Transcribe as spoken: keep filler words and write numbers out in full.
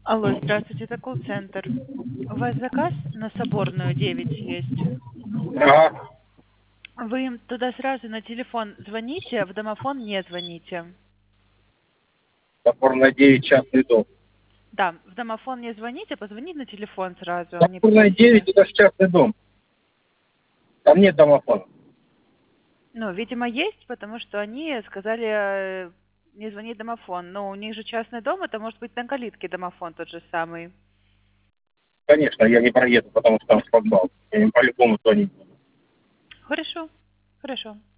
Алло, здравствуйте, это колл-центр. У вас заказ на Соборную девять есть? Ага. Вы им туда сразу на телефон звоните, а в домофон не звоните. Соборная девять, частный дом. Да, в домофон не звоните, позвоните на телефон сразу, они Соборная девять, попросили. это же частный дом. Там нет домофона. Ну, видимо, есть, потому что они сказали э, не звонить домофон. Но у них же частный дом, это может быть на калитке домофон тот же самый. Конечно, я не проеду, потому что там шлагбаум. Я им по-любому звонить буду. Хорошо, хорошо.